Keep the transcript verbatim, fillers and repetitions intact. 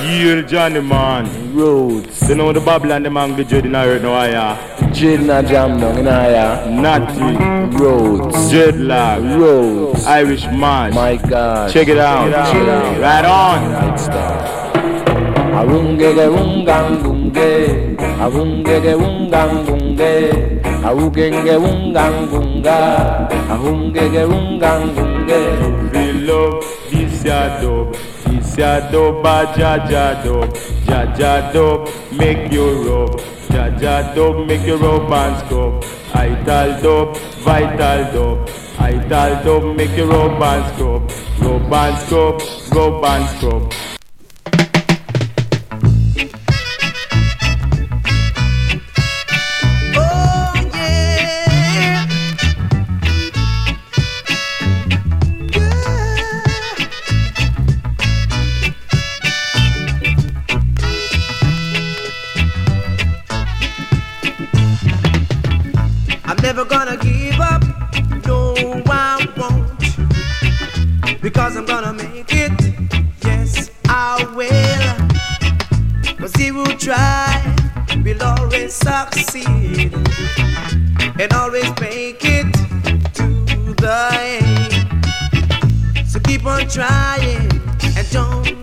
Yale Johnny man. Roots. You know the Babylon the man the Jade in a hurt no higher. Jade in a jam down in higher. Natty. Roots. Dreadlock. Roots. Irish man. My God. Check it out. Check it out. Right on. Right start. Awungege wungang bunge, awungege wungang bunge, awugenge wungang bunga, awungege wungang bunge. We love this ya dub, this ya dub, jaja dub, jaja dub, make you rub, jaja dub, make you rub and scrub. Ital dub, vital dub, ital dub, make you rub and scrub, rub and scrub, rub and scrub. Never gonna give up, no I won't, because I'm gonna make it, yes I will, cause he will try, will always succeed, and always make it to the end, so keep on trying, and don't